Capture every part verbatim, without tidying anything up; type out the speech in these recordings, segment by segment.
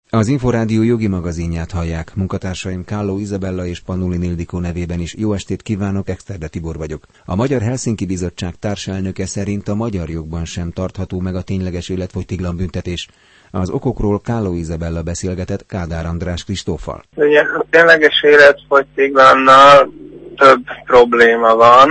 Az Inforádió jogi magazinját hallják. Munkatársaim Kálló Izabella és Pannulin Ildikó nevében is jó estét kívánok, Exterde Tibor vagyok. A Magyar Helsinki Bizottság társelnöke szerint a magyar jogban sem tartható meg a tényleges életfogytiglan büntetés. Az okokról Kálló Izabella beszélgetett Kádár András Kristóffal. Ugye a tényleges életfogytiglannal több probléma van.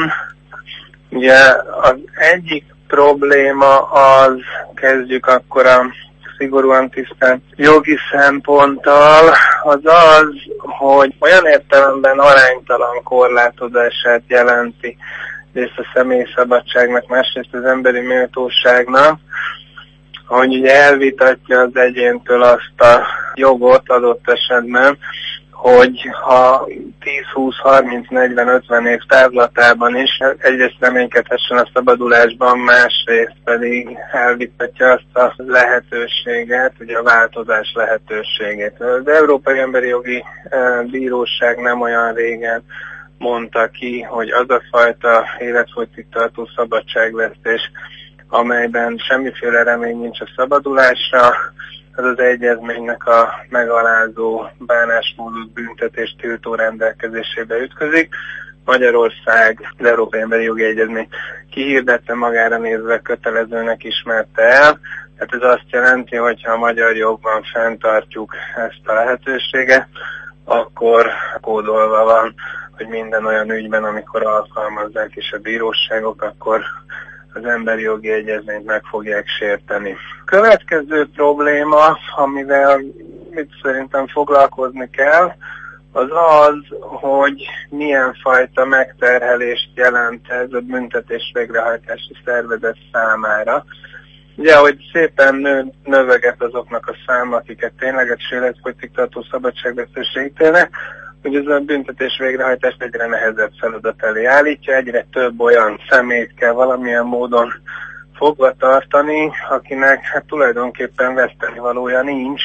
Ugye az egyik probléma az, kezdjük akkor a szigorúan tisztán jogi szemponttal, az az, hogy olyan értelemben aránytalan korlátozását jelenti részt a személyszabadságnak, másrészt az emberi méltóságnak, hogy ugye elvitatja az egyéntől azt a jogot adott esetben, hogy ha tíz, húsz, harminc, negyven, ötven év távlatában is egyrészt reménykedhessen a szabadulásban, másrészt pedig elvitatja azt a lehetőséget, ugye a változás lehetőségét. Az Európai Emberi Jogi Bíróság nem olyan régen mondta ki, hogy az a fajta életfogytig tartó szabadságvesztés, amelyben semmiféle remény nincs a szabadulásra, az az egyezménynek a megalázó bánásmódot büntetés tiltó rendelkezésébe ütközik. Magyarország az Európai Emberi Jogi Egyezmény kihirdette, magára nézve kötelezőnek ismerte el. Tehát ez azt jelenti, hogy ha a magyar jogban fenntartjuk ezt a lehetőséget, akkor kódolva van, hogy minden olyan ügyben, amikor alkalmazzák is a bíróságok, akkor az emberi jogi egyezményt meg fogják sérteni. Következő probléma, amivel mit szerintem foglalkozni kell, az az, hogy milyen fajta megterhelést jelent ez a büntetés végrehajtási szervezet számára. Ugye, hogy szépen nő, növeget azoknak a száma, akiket tényleges életfogytig tartó szabadságvesztésre ítélnek, hogy ez a büntetés végrehajtást egyre nehezebb feladat elé állítja, egyre több olyan személyt kell valamilyen módon fogva tartani, akinek hát tulajdonképpen veszteni valója nincs,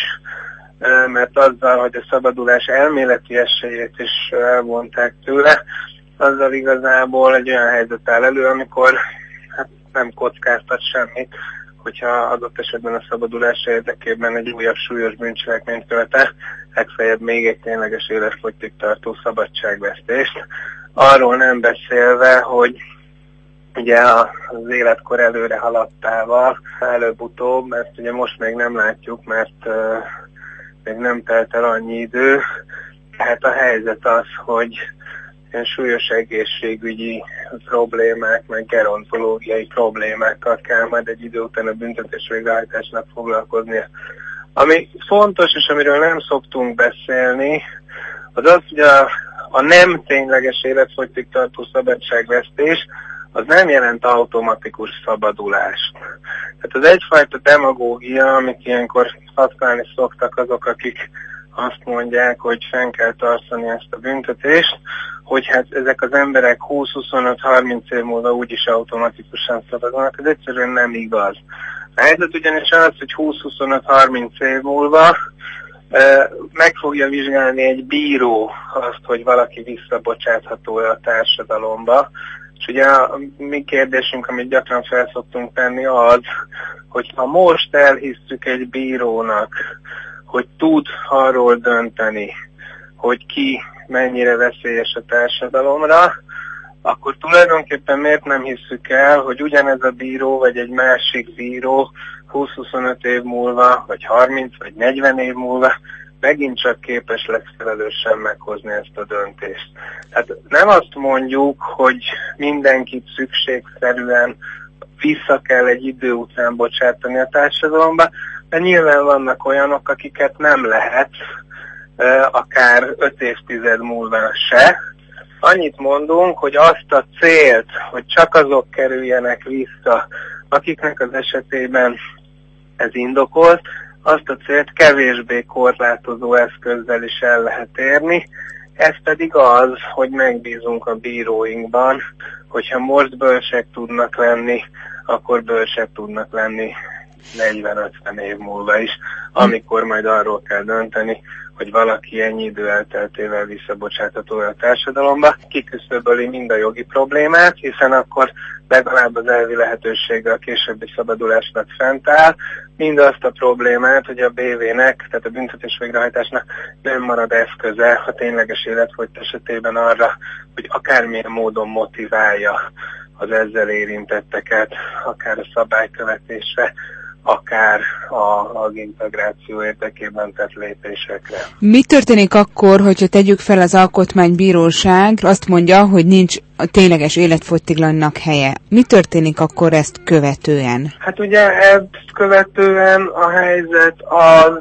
mert azzal, hogy a szabadulás elméleti esélyét is elvonták tőle, azzal igazából egy olyan helyzet áll elő, amikor hát nem kockáztat semmit, hogyha adott esetben a szabadulás érdekében egy újabb súlyos bűncselekményt követel, legfeljebb még egy tényleges életfogytig tartó szabadságvesztést. Arról nem beszélve, hogy ugye az életkor előre haladtával előbb-utóbb, mert ugye most még nem látjuk, mert uh, még nem telt el annyi idő, tehát a helyzet az, hogy ilyen súlyos egészségügyi problémák, meg gerontológiai problémákkal kell majd egy idő után a büntetés végrehajtásnak foglalkoznia. Ami fontos, és amiről nem szoktunk beszélni, az az, hogy a, a nem tényleges életfogytig tartó szabadságvesztés, az nem jelent automatikus szabadulást. Tehát az egyfajta demagógia, amit ilyenkor használni szoktak azok, akik azt mondják, hogy fenn kell tartani ezt a büntetést, hogy hát ezek az emberek húsz, huszonöt, harminc év múlva úgyis automatikusan szabadulnak, ez egyszerűen nem igaz. A helyzet ugyanis az, hogy húsz, huszonöt, harminc év múlva e, meg fogja vizsgálni egy bíró azt, hogy valaki visszabocsátható-e a társadalomba. És ugye a mi kérdésünk, amit gyakran fel szoktunk tenni az, hogy ha most elhisszük egy bírónak, hogy tud arról dönteni, hogy ki mennyire veszélyes a társadalomra, akkor tulajdonképpen miért nem hisszük el, hogy ugyanez a bíró, vagy egy másik bíró húsz-huszonöt év múlva, vagy harminc, vagy negyven év múlva megint csak képes lesz felelősen meghozni ezt a döntést. Tehát nem azt mondjuk, hogy mindenkit szükségszerűen vissza kell egy idő után bocsátani a társadalomba, de nyilván vannak olyanok, akiket nem lehet, akár öt évtized múlva se. Annyit mondunk, hogy azt a célt, hogy csak azok kerüljenek vissza, akiknek az esetében ez indokolt, azt a célt kevésbé korlátozó eszközzel is el lehet érni. Ez pedig az, hogy megbízunk a bíróinkban, hogyha most bölcsek tudnak lenni, akkor bölcsek tudnak lenni negyven-ötven év múlva is, amikor majd arról kell dönteni, hogy valaki ennyi idő elteltével visszabocsátható a társadalomba, kiküszöböli mind a jogi problémát, hiszen akkor legalább az elvi lehetősége a későbbi szabadulásnak fent áll, mind azt a problémát, hogy a bé vé-nek, tehát a büntetés végrehajtásnak nem marad eszköze a tényleges életfogyt esetében arra, hogy akármilyen módon motiválja az ezzel érintetteket, akár a szabálykövetésre, akár a, az integráció érdekében tett lépésekre. Mi történik akkor, hogyha tegyük fel az alkotmánybíróság azt mondja, hogy nincs a tényleges életfogytiglannak helye? Mi történik akkor ezt követően? Hát ugye ezt követően a helyzet az,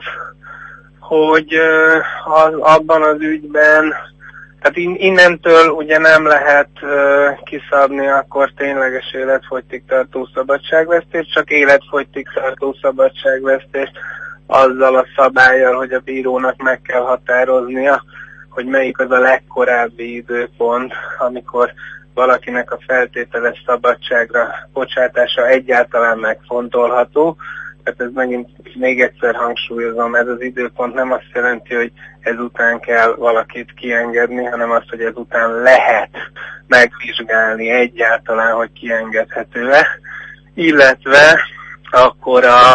hogy az, abban az ügyben, tehát innentől ugye nem lehet uh, kiszabni akkor tényleges életfogytig tartó szabadságvesztést, csak életfogytig tartó szabadságvesztést azzal a szabállyal, hogy a bírónak meg kell határoznia, hogy melyik az a legkorábbi időpont, amikor valakinek a feltételes szabadságra bocsátása egyáltalán megfontolható. Tehát ez megint még egyszer hangsúlyozom, ez az időpont nem azt jelenti, hogy ezután kell valakit kiengedni, hanem azt, hogy ezután lehet megvizsgálni egyáltalán, hogy kiengedhető-e, illetve akkor a,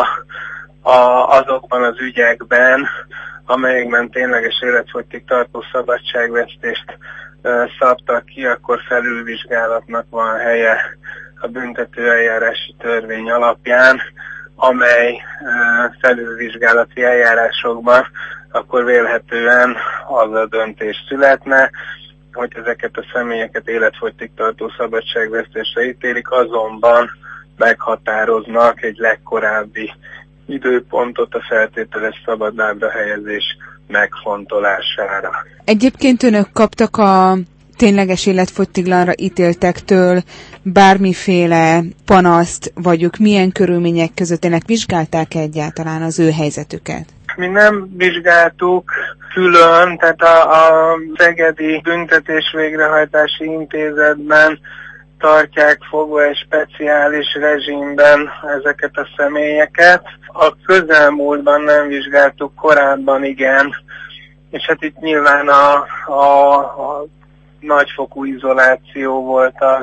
a, azokban az ügyekben, amelyekben tényleges életfogytig tartó szabadságvesztést uh, szabtak ki, akkor felülvizsgálatnak van helye a büntetőeljárási törvény alapján, amely uh, felülvizsgálati eljárásokban akkor vélhetően az a döntés születne, hogy ezeket a személyeket életfogytig tartó szabadságvesztésre ítélik, azonban meghatároznak egy legkorábbi időpontot a feltételes szabadlábra helyezés megfontolására. Egyébként önök kaptak a tényleges életfogytiglanra ítéltektől bármiféle panaszt, vagy ők milyen körülmények között ennek vizsgálták egyáltalán az ő helyzetüket? Mi nem vizsgáltuk külön, tehát a, a Szegedi Büntetés Végrehajtási Intézetben tartják fogva egy speciális rezsimben ezeket a személyeket. A közelmúltban nem vizsgáltuk, korábban igen, és hát itt nyilván a, a, a nagyfokú izoláció volt az,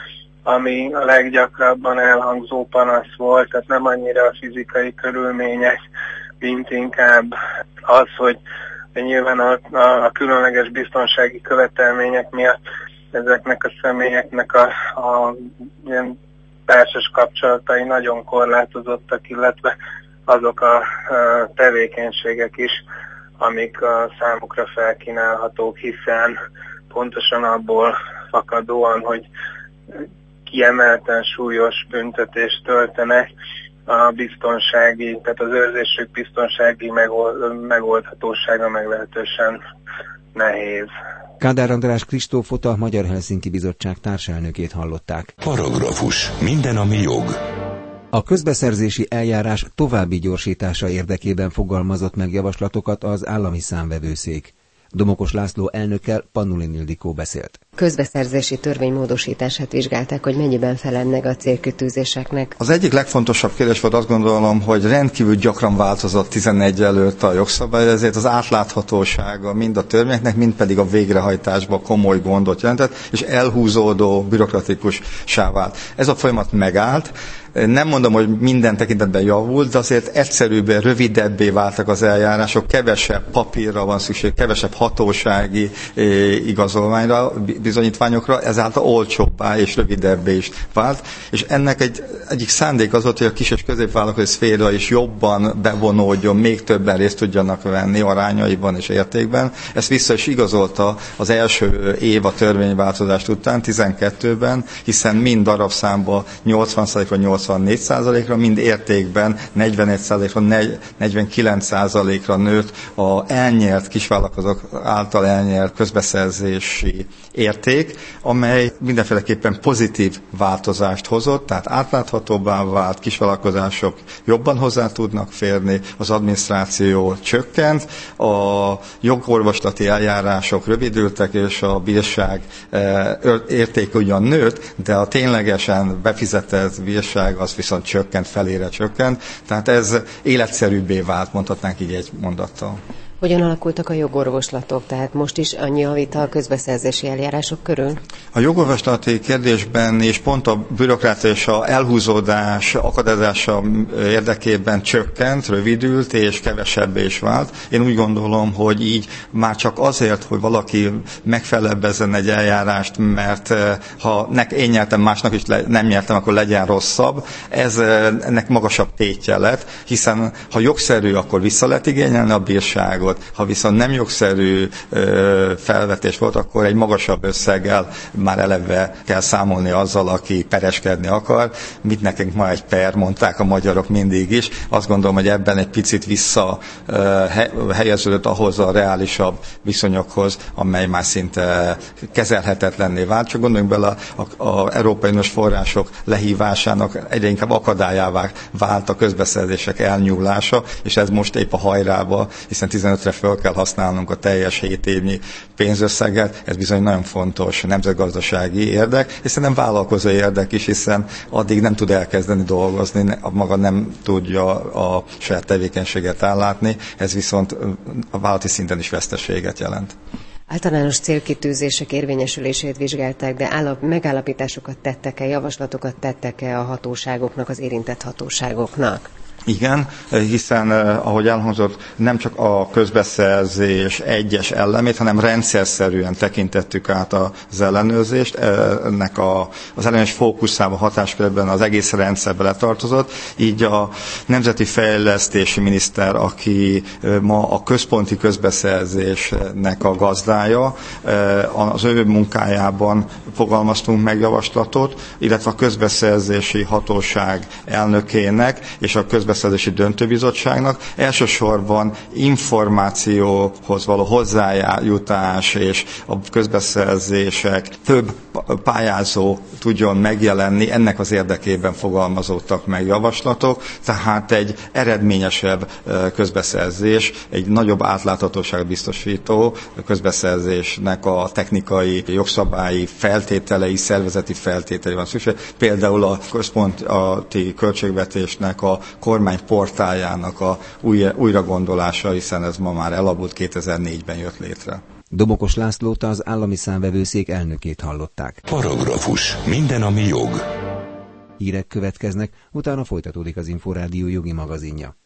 ami a leggyakrabban elhangzó panasz volt, tehát nem annyira a fizikai körülmények, mint inkább az, hogy nyilván a, a, a különleges biztonsági követelmények miatt ezeknek a személyeknek a, a ilyen társas kapcsolatai nagyon korlátozottak, illetve azok a, a tevékenységek is, amik a számukra felkínálhatók, hiszen pontosan abból fakadóan, hogy kiemelten súlyos büntetést töltenek, a biztonsági, tehát az őrzésük biztonsági megoldhatósága meglehetősen nehéz. Kádár András Kristófot, a Magyar Helsinki Bizottság társelnökét hallották. Paragrafus. Minden, ami jog. A közbeszerzési eljárás további gyorsítása érdekében fogalmazott meg javaslatokat az Állami Számvevőszék. Domokos László elnökkel Pannulin Ildikó beszélt. Közbeszerzési törvény módosítását vizsgálták, hogy mennyiben felel meg a célkitűzéseknek. Az egyik legfontosabb kérdés volt, azt gondolom, hogy rendkívül gyakran változott tizenegy előtt a jogszabály, ezért az átláthatósága mind a törvényeknek, mind pedig a végrehajtásban komoly gondot jelentett, és elhúzódó, bürokratikussá vált. Ez a folyamat megállt. Nem mondom, hogy minden tekintetben javult, de azért egyszerűbbé, rövidebbé váltak az eljárások, kevesebb papírra van szükség, kevesebb hatósági igazolványra, bizonyítványokra, ezáltal olcsóbbá és rövidebbé is vált, és ennek egy, egyik szándék az volt, hogy a kis és középvállalkozói szféra is jobban bevonódjon, még többen részt tudjanak venni arányaiban és értékben. Ezt vissza is igazolta az első év a törvényváltozást után, tizenkettőben, hiszen mind darabszámban nyolcvan százalékra, nyolcvannégy százalékra, mind értékben negyvenegy százalékra, negyvenkilenc százalékra nőtt a elnyert kisvállalkozók által elnyert közbeszerzési érték, amely mindenféleképpen pozitív változást hozott, tehát átláthatóbbá vált, kisvállalkozások jobban hozzá tudnak férni, az adminisztráció csökkent, a jogorvoslati eljárások rövidültek, és a bírság értéke ugyan nőtt, de a ténylegesen befizetett bírság az viszont csökkent, felére csökkent, tehát ez életszerűbbé vált, mondhatnánk így egy mondattal. Hogyan alakultak a jogorvoslatok? Tehát most is annyi a vita a közbeszerzési eljárások körül? A jogorvoslati kérdésben és pont a bürokrácia és a elhúzódás, akadályozása érdekében csökkent, rövidült és kevesebb is vált. Én úgy gondolom, hogy így már csak azért, hogy valaki megfelebbezzen egy eljárást, mert ha nek, én nyertem, másnak is le, nem nyertem, akkor legyen rosszabb. Ez ennek magasabb tétje lett, hiszen ha jogszerű, akkor vissza lehet igényelni a bírságot. Ha viszont nem jogszerű ö, felvetés volt, akkor egy magasabb összeggel már eleve kell számolni azzal, aki pereskedni akar. Mit nekünk ma egy per, mondták a magyarok mindig is. Azt gondolom, hogy ebben egy picit vissza ö, he, helyeződött ahhoz a reálisabb viszonyokhoz, amely már szinte kezelhetetlenné vált. Csak gondoljunk bele, az Európai Uniós források lehívásának egyre inkább akadályává vált a közbeszerzések elnyúlása, és ez most épp a hajrába, hiszen tizenötre föl kell használnunk a teljes hét évnyi pénzösszeget, ez bizony nagyon fontos nemzetgazdasági érdek, és szerintem vállalkozói érdek is, hiszen addig nem tud elkezdeni dolgozni, maga nem tudja a saját tevékenységet ellátni, ez viszont a vállalati szinten is veszteséget jelent. Általános célkitűzések érvényesülését vizsgálták, de állap, megállapításokat tettek-e, javaslatokat tettek-e a hatóságoknak, az érintett hatóságoknak? Igen, hiszen, ahogy elhangzott, nem csak a közbeszerzés egyes elemét, hanem rendszerszerűen tekintettük át az ellenőrzést. Ennek a, az ellenőrzés fókuszában, hatáskörben az egész rendszerbe letartozott. Így a Nemzeti Fejlesztési Miniszter, aki ma a központi közbeszerzésnek a gazdája, az ő munkájában fogalmaztunk meg javaslatot, illetve a közbeszerzési hatóság elnökének és a közbeszerzési Közbeszerzési Döntőbizottságnak elsősorban információhoz való hozzájutás és a közbeszerzések több pályázó tudjon megjelenni, ennek az érdekében fogalmazódtak meg javaslatok, tehát egy eredményesebb közbeszerzés, egy nagyobb átláthatóságot biztosító közbeszerzésnek a technikai, jogszabályi feltételei, szervezeti feltételei van szükség. Például a központi költségvetésnek a kormány portáljának a új, újragondolása, hiszen ez ma már elavult, kétezer-négyben jött létre. Domokos Lászlót, az Állami Számvevőszék elnökét hallották. Paragrafus. Minden, ami jog. Hírek következnek, utána folytatódik az Inforádió jogi magazinja.